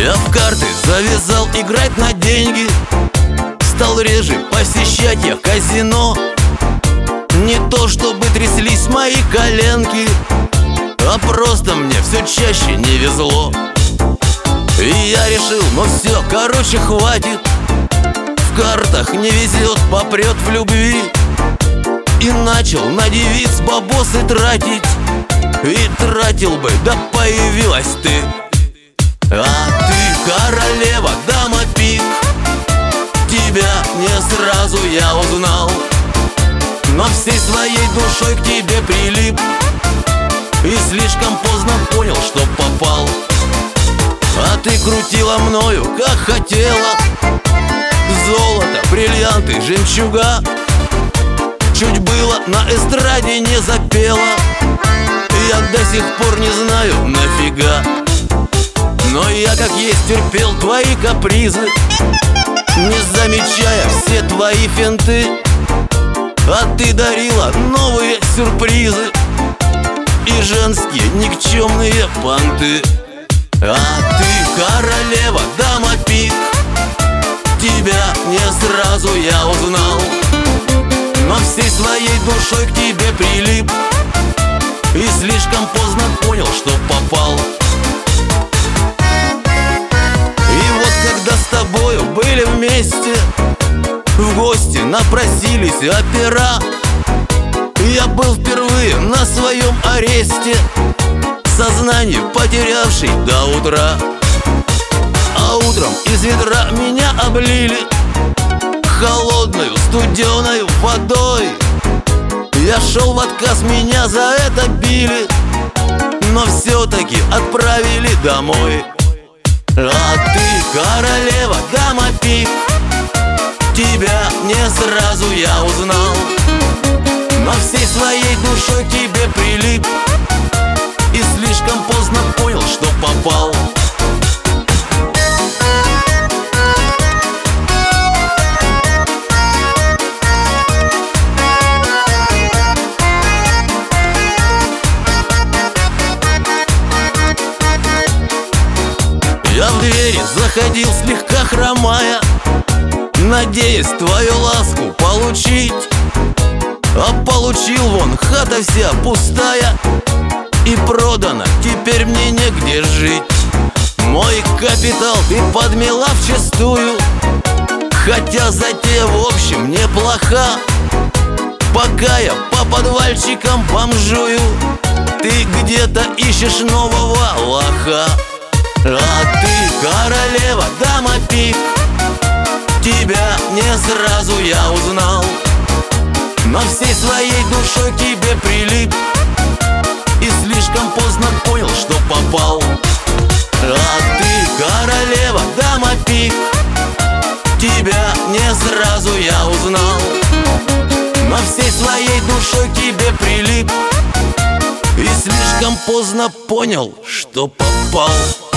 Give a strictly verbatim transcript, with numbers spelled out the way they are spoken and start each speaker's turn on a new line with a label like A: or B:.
A: Я в карты завязал играть на деньги, стал реже посещать я казино. Не то чтобы тряслись мои коленки, а просто мне все чаще не везло. И я решил, ну все, короче, хватит. В картах не везет, попрет в любви. И начал на девиц бабосы тратить. И тратил бы, да появилась ты. А ты королева, дама пик. Тебя не сразу я узнал, но всей своей душой к тебе прилип. И слишком поздно понял, что попал. А ты крутила мною, как хотела. Золото, бриллианты, жемчуга. Чуть было на эстраде не запела. Я до сих пор не знаю нафига. Но я как есть терпел твои капризы, не замечая все твои финты. А ты дарила новые сюрпризы и женские никчемные понты. А ты королева, дама пик. Тебя не сразу я узнал, но всей своей душой к тебе прилип. И слишком поздно понял, что попал. И вот когда с тобою были вместе, в гости напросились опера, я был впервые на своем аресте, сознание потерявший до утра. А утром из ведра меня облили холодную студеной водой. Я шел в отказ, меня за это били, но все-таки отправили домой. А ты королева, дама пик. Тебя не сразу я узнал, но всей своей душой к тебе прилип. И слишком поздно понял, что попал. Я в двери заходил слегка хромая, надеясь твою ласку получить. А получил вон, хата вся пустая и продана, теперь мне негде жить. Мой капитал ты подмела вчистую, хотя затея в общем неплоха. Пока я по подвальчикам бомжую, ты где-то ищешь нового лоха. А ты королева, дама пик. Тебя не сразу я узнал, но всей своей душой к тебе прилип. И слишком поздно понял, что попал. А ты королева, дама пик. Тебя не сразу я узнал, но всей своей душой к тебе прилип. И слишком поздно понял, что попал.